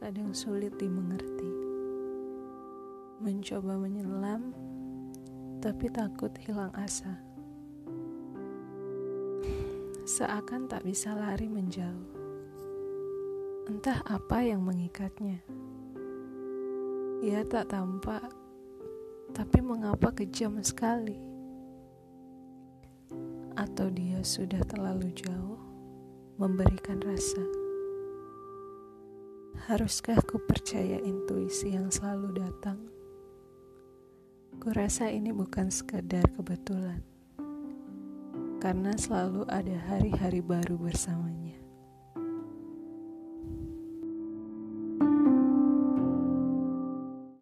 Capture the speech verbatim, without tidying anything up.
kadang sulit dimengerti. Mencoba menyelam, tapi takut hilang asa. Seakan tak bisa lari menjauh. Entah apa yang mengikatnya. Ia tak tampak, tapi mengapa kejam sekali? Atau dia sudah terlalu jauh memberikan rasa? Haruskah ku percaya intuisi yang selalu datang? Kurasa ini bukan sekadar kebetulan, karena selalu ada hari-hari baru bersamanya.